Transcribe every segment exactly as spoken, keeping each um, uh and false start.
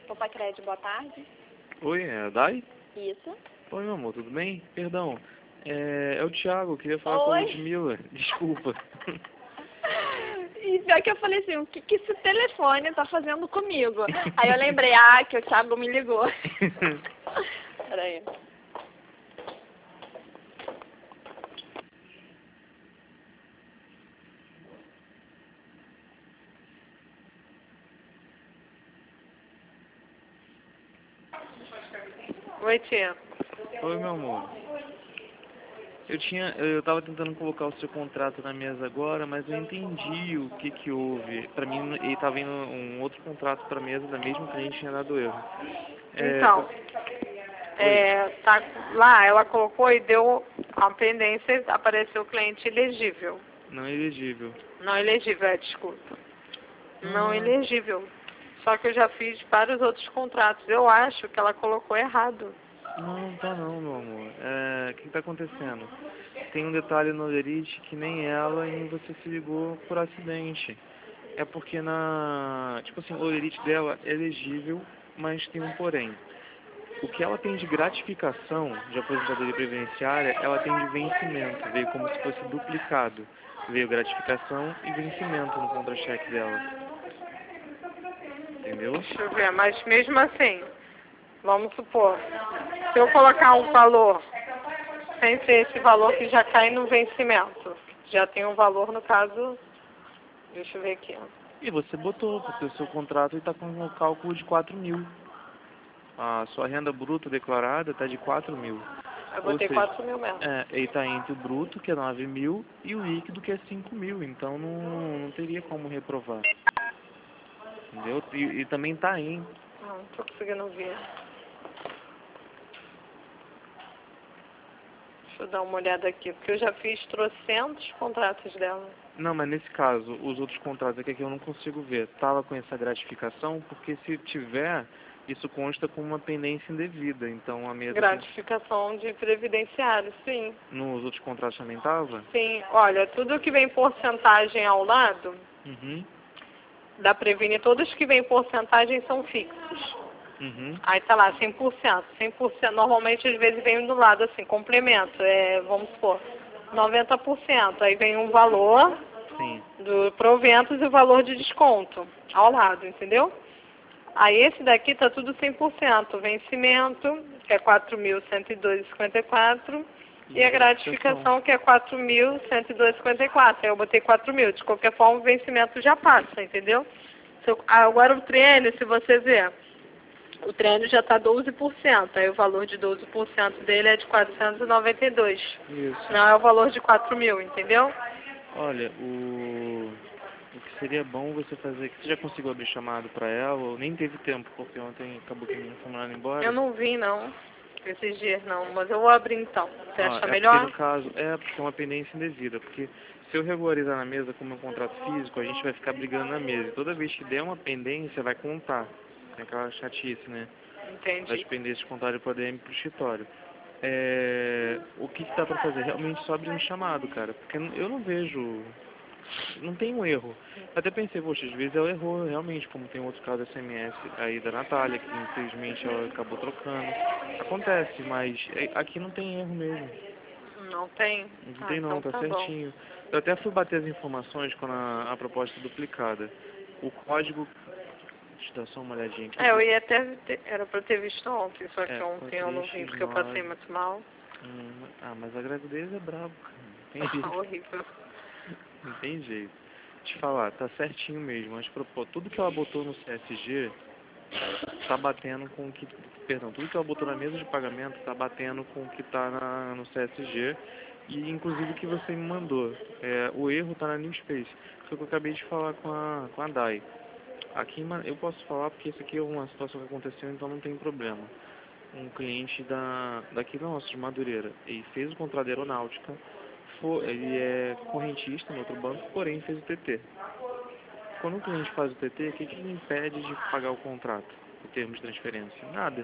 Popacred, boa tarde. Oi, é a Dai? Isso. Oi, meu amor, tudo bem? Perdão, é, é o Thiago, eu queria falar Oi. com a Ludmilla, desculpa. E pior que eu falei assim, o que, que esse telefone tá fazendo comigo? Aí eu lembrei, ah, que o Thiago me ligou. Peraí. Oi, tia. Oi, meu amor. Eu tinha, eu tava tentando colocar o seu contrato na mesa agora, mas eu entendi o que que houve. Pra mim, ele tava indo um outro contrato pra mesa da mesma cliente tinha dado erro. É, Então, é, tá, lá ela colocou e deu a pendência, apareceu o cliente elegível. não é elegível. Não elegível, é, desculpa. Não Ah. elegível. Só que eu já fiz vários outros contratos. Eu acho que ela colocou errado. Não, tá não, meu amor. É, o que que tá acontecendo? Tem um detalhe no Olerite que nem ela e nem você se ligou por acidente. É porque na... Tipo assim, o Olerite dela é elegível, mas tem um porém. O que ela tem de gratificação de aposentadoria previdenciária, ela tem de vencimento. Veio como se fosse duplicado. Veio gratificação e vencimento no contra-cheque dela. Entendeu? Deixa eu ver, mas mesmo assim, vamos supor, se eu colocar um valor sem ser esse valor que já cai no vencimento, já tem um valor no caso, deixa eu ver aqui. E você botou, porque o seu contrato está com um cálculo de quatro mil. A sua renda bruta declarada está de quatro mil. Eu Ou botei seja, quatro mil mesmo. é, ele está entre o bruto, que é nove mil, e o líquido, que é cinco mil. Então não, não teria como reprovar. Entendeu? E, e também está em. Não, não tô conseguindo ver. Deixa eu dar uma olhada aqui, porque eu já fiz trocentos contratos dela. Não, mas nesse caso, os outros contratos aqui que eu não consigo ver. Estava com essa gratificação, porque se tiver, isso consta como uma pendência indevida. Então a mesa. Gratificação de previdenciário, sim. Nos outros contratos também estava? Sim, olha, tudo que vem porcentagem ao lado Uhum. da Previne, todos que vêm porcentagem são fixos. Uhum. Aí tá lá, cem por cento. cem por cento, normalmente às vezes vem do lado assim, complemento, é, vamos supor, noventa por cento. Aí vem um valor Sim. do proventos e o valor de desconto ao lado, entendeu? Aí esse daqui tá tudo cem por cento. Vencimento, que é quatro mil cento e dois vírgula cinquenta e quatro. E, e a gratificação, que é quatro mil cento e dois vírgula cinquenta e quatro. Aí eu botei quatro mil. De qualquer forma, o vencimento já passa, entendeu? Se eu, agora o triênio, se você ver, o triênio já está doze por cento. Aí o valor de doze por cento dele é de quatrocentos e noventa e dois. Isso. Não é o valor de quatro mil, entendeu? Olha, o... o que seria bom você fazer, que você já conseguiu abrir chamado para ela, ou nem teve tempo, porque ontem acabou que me mandaram embora. Eu não vi, não, esses dias não, mas eu vou abrir então. Você Ah, acha é melhor? porque no caso, é porque é uma pendência indevida, porque se eu regularizar na mesa como um contrato físico, a gente vai ficar brigando na mesa. E toda vez que der uma pendência, vai contar. Tem aquela chatice, né? Entendi. Das pendências contarem para o A D M para o escritório. É... O que, que dá para fazer? Realmente só abrir um chamado, cara. Porque eu não vejo... Não tem um erro. Até pensei, poxa, às vezes ela errou realmente, como tem outro caso S M S aí da Natália, que infelizmente ela acabou trocando. Acontece, mas aqui não tem erro mesmo. Não tem? Não Ah, tem não, então tá, tá certinho. Eu até fui bater as informações quando a, a proposta é duplicada. O código... Deixa eu dar só uma olhadinha aqui. É, eu ia até ter, era pra eu ter visto ontem, só que É, ontem eu não vim porque eu passei muito mal. Hum, ah, mas a gravidez é brabo, cara. Não tem Tá jeito. horrível. Não tem jeito. Te falar, tá certinho mesmo. Mas propô, tudo que ela botou no C S G tá batendo com o que... Perdão, tudo que ela botou na mesa de pagamento tá batendo com o que tá na, no C S G. E inclusive o que você me mandou. É, o erro tá na New Space. Foi o que eu acabei de falar com a, com a Dai. Aqui eu posso falar porque isso aqui é uma situação que aconteceu, então não tem problema. Um cliente da, daqui da nossa, de Madureira, ele fez o contrato de aeronáutica, for, ele é correntista no outro banco, porém fez o T T. Quando o cliente faz o T T, o que, que ele impede de pagar o contrato, o termo de transferência? Nada.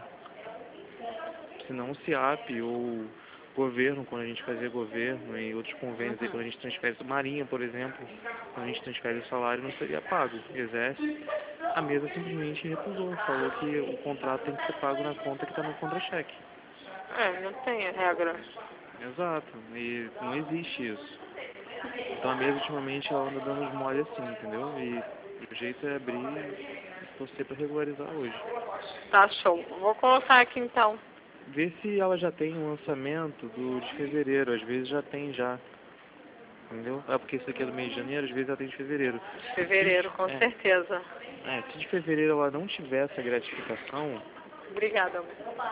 Senão o SIAP ou governo, quando a gente fazia governo e outros convênios, aí, quando a gente transfere Marinha, por exemplo, quando a gente transfere o salário, não seria pago. Exército. A mesa simplesmente recusou, falou que o contrato tem que ser pago na conta que está no contra-cheque. É, não tem a regra. Exato, e não existe isso. Então a mesa ultimamente ela anda dando uns mole assim, entendeu? E o jeito é abrir e torcer para regularizar hoje. Tá show. Vou colocar aqui então. Ver se ela já tem um lançamento do de fevereiro, às vezes já tem já. Entendeu? É porque isso aqui é do mês de janeiro, às vezes já tem de fevereiro. De fevereiro, com É. certeza. É, se de fevereiro ela não tiver essa gratificação, Obrigada, amor.